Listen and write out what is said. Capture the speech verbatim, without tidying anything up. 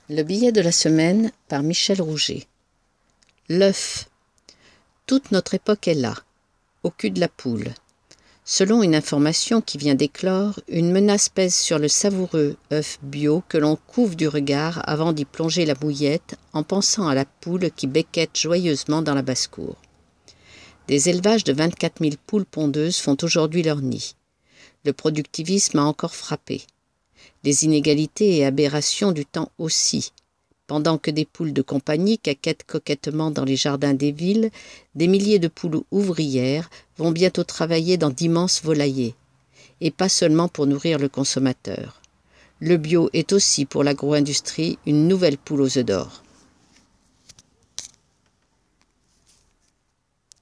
Le billet de la semaine par Michel Rouget. L'œuf. Toute notre époque est là, au cul de la poule. Selon une information qui vient d'éclore, une menace pèse sur le savoureux œuf bio que l'on couve du regard avant d'y plonger la mouillette en pensant à la poule qui becquette joyeusement dans la basse-cour. Des élevages de vingt-quatre mille poules pondeuses font aujourd'hui leur nid. Le productivisme a encore frappé. Les inégalités et aberrations du temps aussi. Pendant que des poules de compagnie caquettent coquettement dans les jardins des villes, des milliers de poules ouvrières vont bientôt travailler dans d'immenses volaillers. Et pas seulement pour nourrir le consommateur. Le bio est aussi pour l'agro-industrie une nouvelle poule aux œufs d'or.